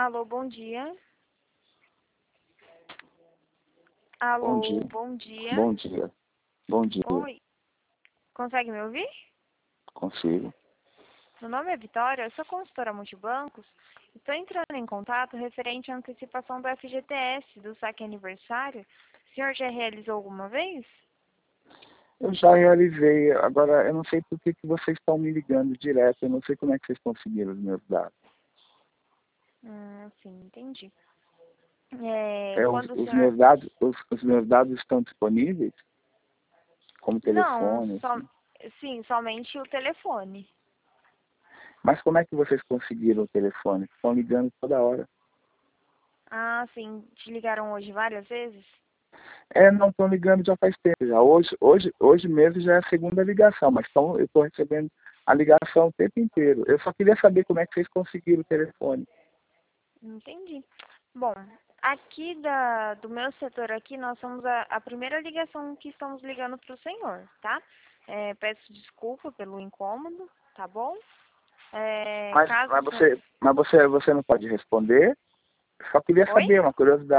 Alô, bom dia. Bom Alô, dia. bom dia. Bom dia. Bom dia. Oi, consegue me ouvir? Consigo. Meu nome é Vitória, eu sou consultora multibancos. Estou entrando em contato referente à antecipação do FGTS, do saque aniversário. O senhor já realizou alguma vez? Eu já realizei. Agora, eu não sei por que vocês estão me ligando direto. Eu não sei como é que vocês conseguiram os meus dados. Sim, entendi. Os, Quando o os senhor... meus dados, os meus dados estão disponíveis? Como Não, telefone, assim. sim, somente o telefone. Mas como é que vocês conseguiram o telefone? Estão ligando toda hora. Ah, sim, te ligaram hoje várias vezes? Não estão ligando já faz tempo. Já. Hoje mesmo já é a segunda ligação, mas eu estou recebendo a ligação o tempo inteiro. Eu só queria saber como é que vocês conseguiram o telefone. Entendi. Bom, aqui do meu setor aqui, nós somos a primeira ligação que estamos ligando para o senhor, tá? Peço desculpa pelo incômodo, tá bom? Mas, Caso mas, o senhor... você, mas você não pode responder? Só queria Oi? saber, uma curiosidade.